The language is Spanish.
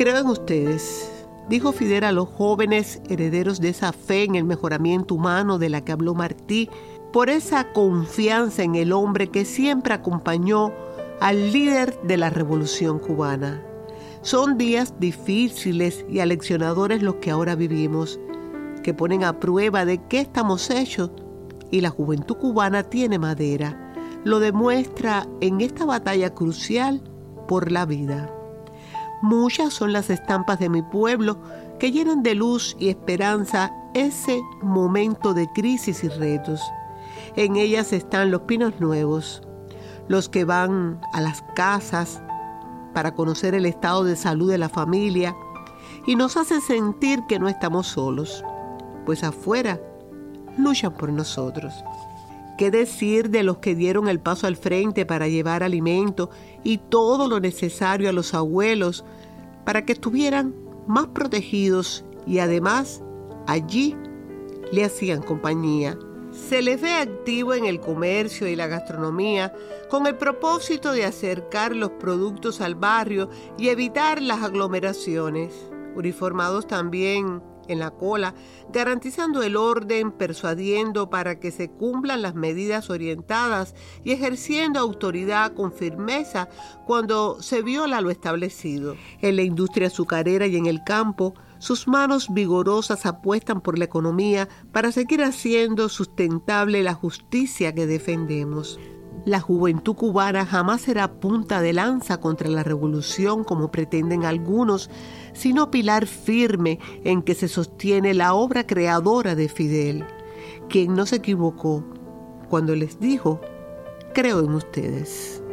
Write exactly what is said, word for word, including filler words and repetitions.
Creo en ustedes, dijo Fidel a los jóvenes herederos de esa fe en el mejoramiento humano de la que habló Martí, por esa confianza en el hombre que siempre acompañó al líder de la Revolución Cubana. Son días difíciles y aleccionadores los que ahora vivimos, que ponen a prueba de qué estamos hechos, y la juventud cubana tiene madera. Lo demuestra en esta batalla crucial por la vida. Muchas son las estampas de mi pueblo que llenan de luz y esperanza ese momento de crisis y retos. En ellas están los pinos nuevos, los que van a las casas para conocer el estado de salud de la familia y nos hacen sentir que no estamos solos, pues afuera luchan por nosotros. ¿Qué decir de los que dieron el paso al frente para llevar alimento y todo lo necesario a los abuelos para que estuvieran más protegidos y además allí le hacían compañía? Se les ve activo en el comercio y la gastronomía con el propósito de acercar los productos al barrio y evitar las aglomeraciones. Uniformados también en la cola, garantizando el orden, persuadiendo para que se cumplan las medidas orientadas y ejerciendo autoridad con firmeza cuando se viola lo establecido. En la industria azucarera y en el campo, sus manos vigorosas apuestan por la economía para seguir haciendo sustentable la justicia que defendemos. La juventud cubana jamás será punta de lanza contra la revolución como pretenden algunos, sino pilar firme en que se sostiene la obra creadora de Fidel, quien no se equivocó cuando les dijo: creo en ustedes.